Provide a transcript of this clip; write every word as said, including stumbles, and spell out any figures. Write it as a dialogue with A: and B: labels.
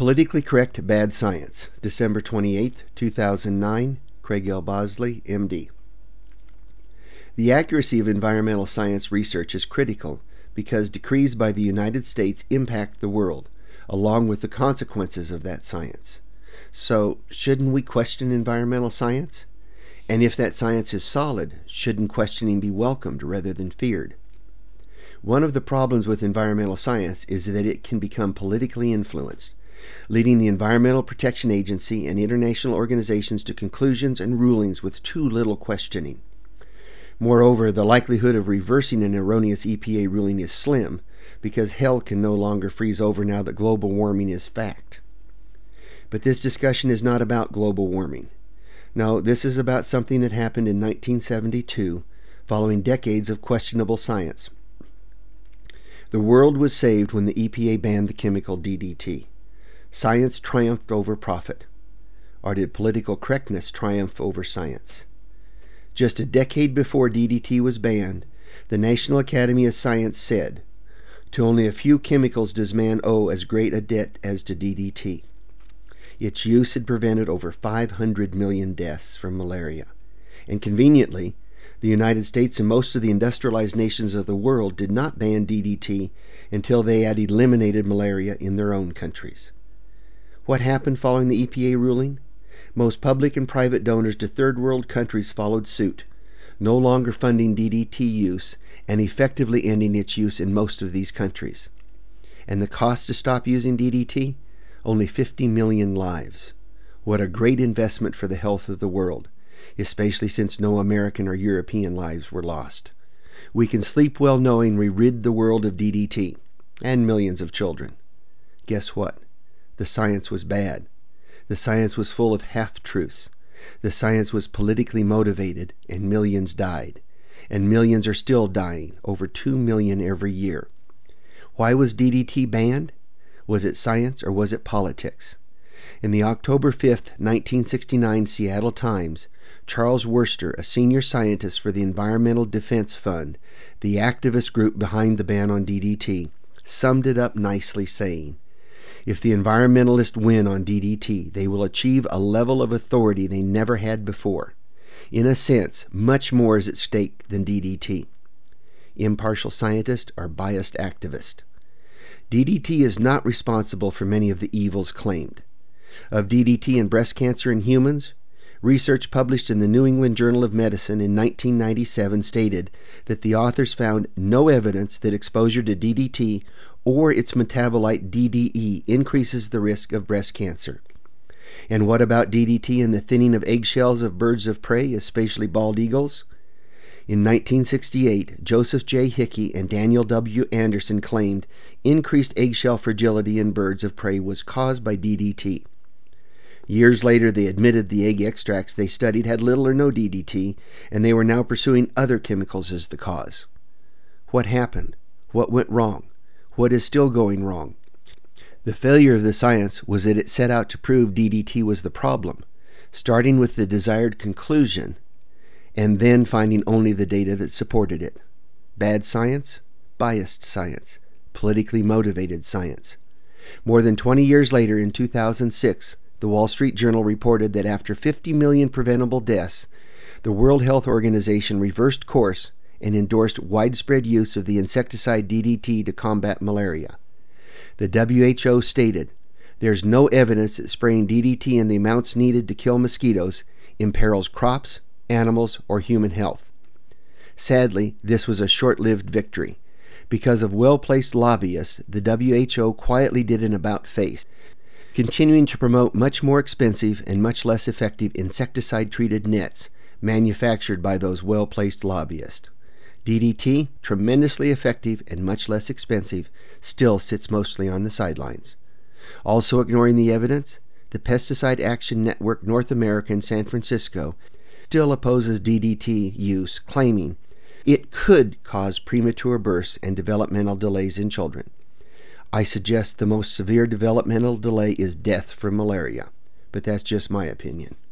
A: Politically Correct Bad Science, December twenty-eighth, two thousand nine, Craig L. Bosley, M D. The accuracy of environmental science research is critical because decrees by the United States impact the world, along with the consequences of that science. So, shouldn't we question environmental science? And if that science is solid, shouldn't questioning be welcomed rather than feared? One of the problems with environmental science is that it can become politically influenced, leading the Environmental Protection Agency and international organizations to conclusions and rulings with too little questioning. Moreover, the likelihood of reversing an erroneous E P A ruling is slim, because hell can no longer freeze over now that global warming is fact. But this discussion is not about global warming. No, this is about something that happened in nineteen seventy-two, following decades of questionable science. The world was saved when the E P A banned the chemical D D T. Science triumphed over profit. Or did political correctness triumph over science? Just a decade before D D T was banned, the National Academy of Science said, "To only a few chemicals does man owe as great a debt as to D D T." Its use had prevented over five hundred million deaths from malaria. And conveniently, the United States and most of the industrialized nations of the world did not ban D D T until they had eliminated malaria in their own countries. What happened following the E P A ruling? Most public and private donors to third world countries followed suit, no longer funding D D T use and effectively ending its use in most of these countries. And the cost to stop using D D T? Only fifty million lives. What a great investment for the health of the world, especially since no American or European lives were lost. We can sleep well knowing we rid the world of D D T and millions of children. Guess what? The science was bad. The science was full of half-truths. The science was politically motivated, and millions died. And millions are still dying, over two million every year. Why was D D T banned? Was it science or was it politics? In the October fifth, nineteen sixty-nine Seattle Times, Charles Worster, a senior scientist for the Environmental Defense Fund, the activist group behind the ban on D D T, summed it up nicely, saying, "If the environmentalists win on D D T, they will achieve a level of authority they never had before. In a sense, much more is at stake than D D T. Impartial scientist or biased activist. D D T is not responsible for many of the evils claimed. Of D D T and breast cancer in humans, research published in the New England Journal of Medicine in nineteen ninety-seven stated that the authors found no evidence that exposure to D D T or its metabolite D D E increases the risk of breast cancer. And what about D D T and the thinning of eggshells of birds of prey, especially bald eagles? In nineteen sixty-eight, Joseph J. Hickey and Daniel W. Anderson claimed increased eggshell fragility in birds of prey was caused by D D T. Years later, they admitted the egg extracts they studied had little or no D D T, and they were now pursuing other chemicals as the cause. What happened? What went wrong? What is still going wrong? The failure of the science was that it set out to prove D D T was the problem, starting with the desired conclusion, and then finding only the data that supported it. Bad science, biased science, politically motivated science. More than twenty years later, in two thousand six, the Wall Street Journal reported that after fifty million preventable deaths, the World Health Organization reversed course and endorsed widespread use of the insecticide D D T to combat malaria. The W H O stated, "There's no evidence that spraying D D T in the amounts needed to kill mosquitoes imperils crops, animals, or human health." Sadly, this was a short-lived victory. Because of well-placed lobbyists, the W H O quietly did an about-face, continuing to promote much more expensive and much less effective insecticide-treated nets manufactured by those well-placed lobbyists. D D T, tremendously effective and much less expensive, still sits mostly on the sidelines. Also ignoring the evidence, the Pesticide Action Network North America in San Francisco still opposes D D T use, claiming it could cause premature births and developmental delays in children. I suggest the most severe developmental delay is death from malaria, but that's just my opinion.